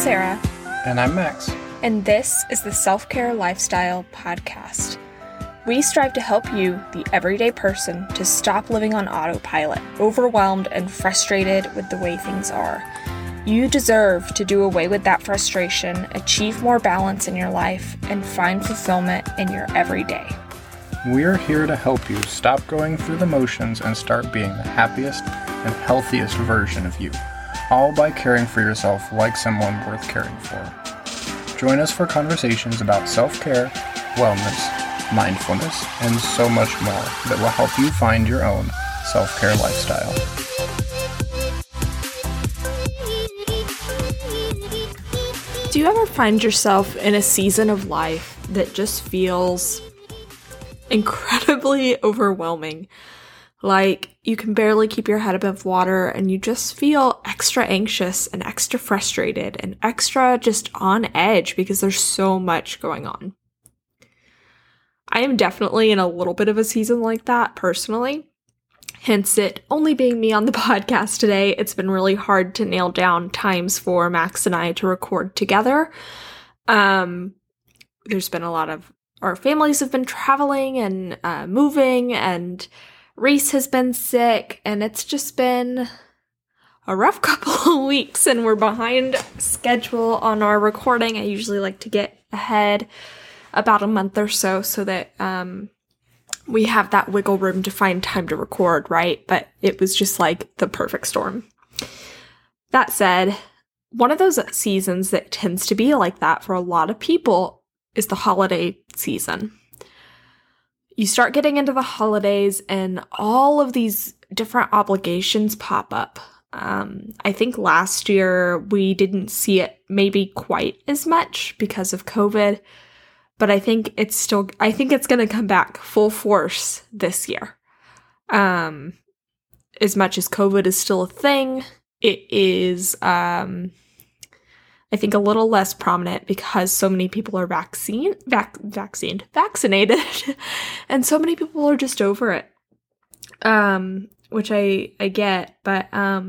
Sarah. And I'm Max. And this is the Self-Care Lifestyle Podcast. We strive to help you, the everyday person, to stop living on autopilot, overwhelmed and frustrated with the way things are. You deserve to do away with that frustration, achieve more balance in your life, and find fulfillment in your everyday. We're here to help you stop going through the motions and start being the happiest and healthiest version of you, all by caring for yourself like someone worth caring for. Join us for conversations about self-care, wellness, mindfulness, and so much more that will help you find your own self-care lifestyle. Do you ever find yourself in a season of life that just feels incredibly overwhelming? Like you can barely keep your head above water and you just feel extra anxious and extra frustrated and extra just on edge because there's so much going on. I am definitely in a little bit of a season like that personally. Hence it only being me on the podcast today. It's been really hard to nail down times for Max and I to record together. There's been a lot of our families have been traveling and moving, and Reese has been sick, and it's just been a rough couple of weeks, and we're behind schedule on our recording. I usually like to get ahead about a month or so that we have that wiggle room to find time to record, right? But it was just like the perfect storm. That said, one of those seasons that tends to be like that for a lot of people is the holiday season. You start getting into the holidays and all of these different obligations pop up. I think last year we didn't see it maybe quite as much because of COVID, but I think it's going to come back full force this year. As much as COVID is still a thing, it is, I think, a little less prominent because so many people are vaccinated, and so many people are just over it, which I get. But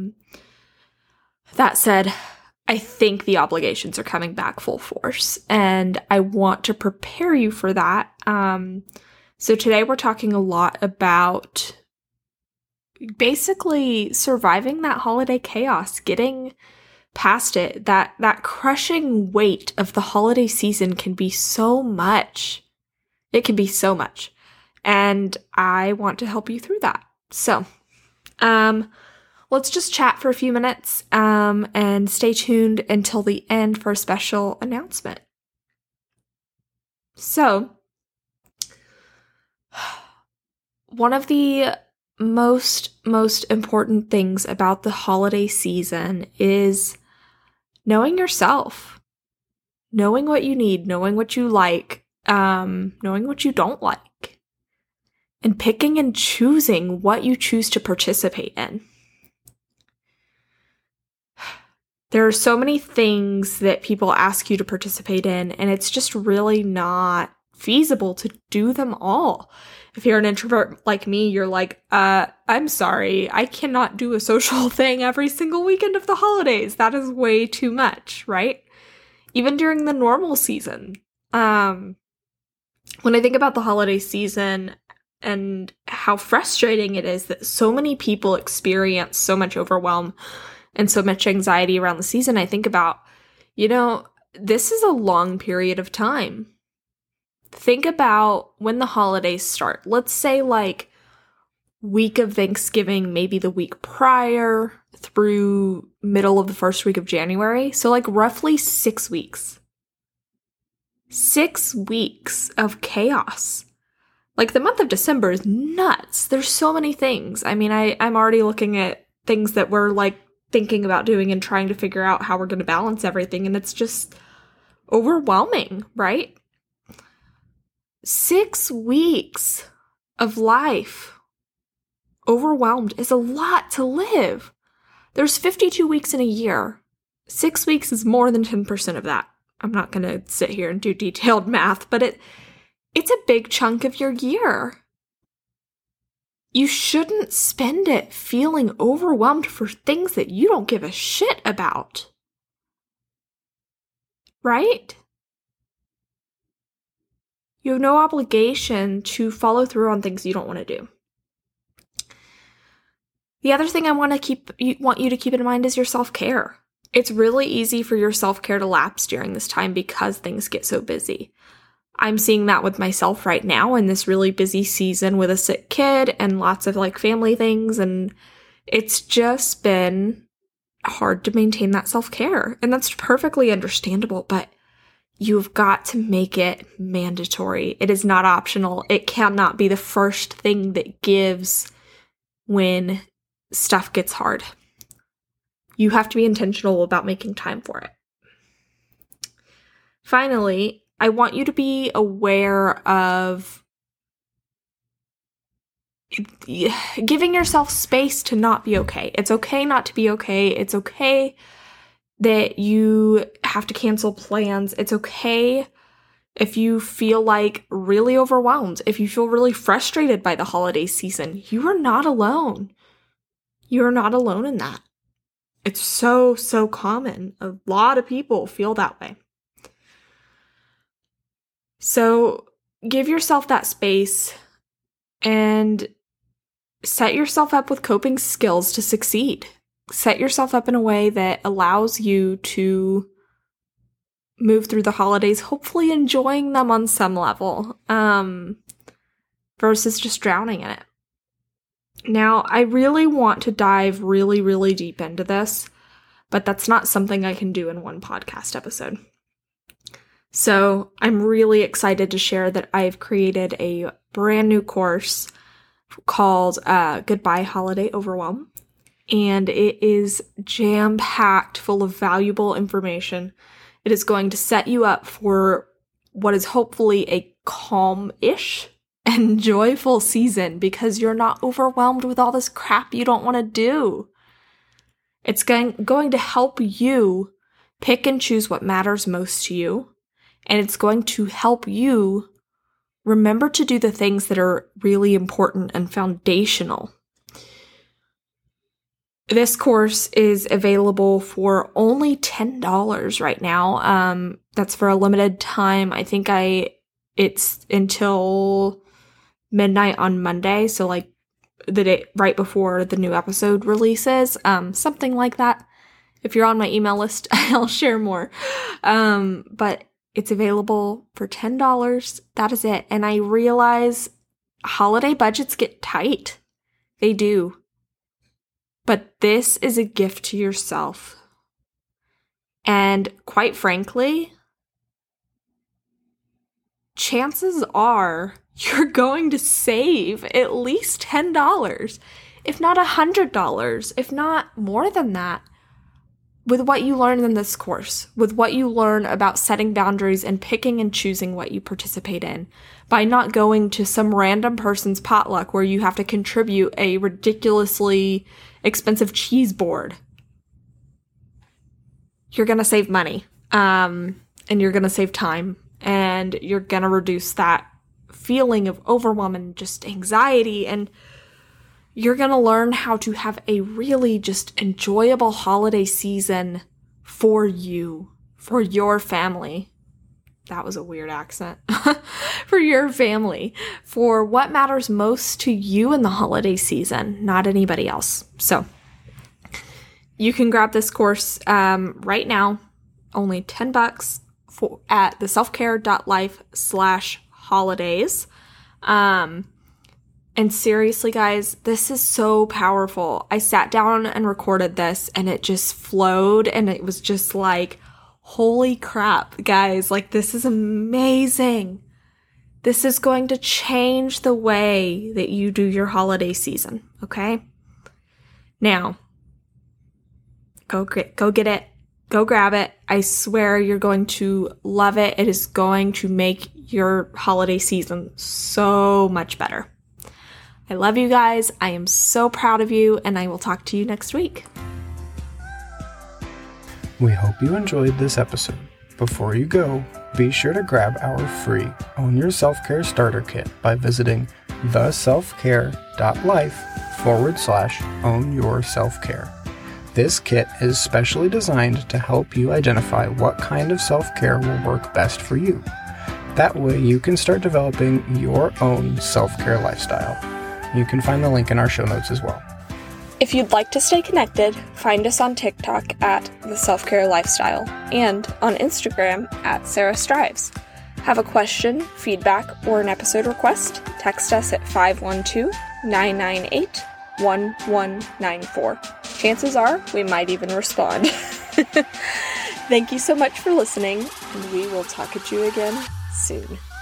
that said, I think the obligations are coming back full force, and I want to prepare you for that. So today we're talking a lot about basically surviving that holiday chaos, getting past it. That crushing weight of the holiday season can be so much. It can be so much. And I want to help you through that. So, let's just chat for a few minutes, and stay tuned until the end for a special announcement. So, one of the most important things about the holiday season is knowing yourself, knowing what you need, knowing what you like, knowing what you don't like, and picking and choosing what you choose to participate in. There are so many things that people ask you to participate in, and it's just really not feasible to do them all. If you're an introvert like me, you're like, I'm sorry, I cannot do a social thing every single weekend of the holidays. That is way too much, right? Even during the normal season. When I think about the holiday season and how frustrating it is that so many people experience so much overwhelm and so much anxiety around the season, I think about, this is a long period of time. Think about when the holidays start. Let's say like week of Thanksgiving, maybe the week prior through middle of the first week of January. So like roughly 6 weeks. 6 weeks of chaos. Like the month of December is nuts. There's so many things. I mean, I'm already looking at things that we're like thinking about doing and trying to figure out how we're going to balance everything. And it's just overwhelming, right? 6 weeks of life overwhelmed is a lot to live. There's 52 weeks in a year. 6 weeks is more than 10% of that. I'm not going to sit here and do detailed math, but it's a big chunk of your year. You shouldn't spend it feeling overwhelmed for things that you don't give a shit about. right? You have no obligation to follow through on things you don't want to do. The other thing I want you to keep in mind is your self-care. It's really easy for your self-care to lapse during this time because things get so busy. I'm seeing that with myself right now in this really busy season with a sick kid and lots of family things, and it's just been hard to maintain that self-care, and that's perfectly understandable, but you've got to make it mandatory. It is not optional. It cannot be the first thing that gives when stuff gets hard. You have to be intentional about making time for it. Finally, I want you to be aware of giving yourself space to not be okay. It's okay not to be okay. It's okay that you have to cancel plans. It's okay if you feel really overwhelmed, if you feel really frustrated by the holiday season. You are not alone. You are not alone in that. It's so, so common. A lot of people feel that way. So give yourself that space and set yourself up with coping skills to succeed. Set yourself up in a way that allows you to move through the holidays, hopefully enjoying them on some level, versus just drowning in it. Now, I really want to dive really, really deep into this, but that's not something I can do in one podcast episode. So I'm really excited to share that I've created a brand new course called Goodbye Holiday Overwhelm. And it is jam-packed full of valuable information. It is going to set you up for what is hopefully a calm-ish and joyful season because you're not overwhelmed with all this crap you don't want to do. It's going to help you pick and choose what matters most to you. And it's going to help you remember to do the things that are really important and foundational. This course is available for only $10 right now. That's for a limited time. I think it's until midnight on Monday. So the day right before the new episode releases, something like that. If you're on my email list, I'll share more. But it's available for $10. That is it. And I realize holiday budgets get tight. They do. But this is a gift to yourself. And quite frankly, chances are you're going to save at least $10, if not $100, if not more than that, with what you learn in this course, with what you learn about setting boundaries and picking and choosing what you participate in, by not going to some random person's potluck where you have to contribute a ridiculously expensive cheese board. You're going to save money, and you're going to save time, and you're going to reduce that feeling of overwhelm and just anxiety, and you're going to learn how to have a really just enjoyable holiday season for you, for your family. That was a weird accent. For your family, for what matters most to you in the holiday season, not anybody else. So you can grab this course right now, only $10 at theselfcare.life/holidays. And seriously, guys, this is so powerful. I sat down and recorded this and it just flowed and it was just holy crap, guys, this is amazing. This is going to change the way that you do your holiday season, okay? Now, go get it. Go grab it. I swear you're going to love it. It is going to make your holiday season so much better. I love you guys. I am so proud of you, and I will talk to you next week. We hope you enjoyed this episode. Before you go, be sure to grab our free Own Your Self-Care Starter Kit by visiting theselfcare.life/own your self-care. This kit is specially designed to help you identify what kind of self-care will work best for you. That way you can start developing your own self-care lifestyle. You can find the link in our show notes as well. If you'd like to stay connected, find us on TikTok at The Self-Care Lifestyle and on Instagram at Sarah Strives. Have a question, feedback, or an episode request? Text us at 512-998-1194. Chances are we might even respond. Thank you so much for listening, and we will talk at you again soon.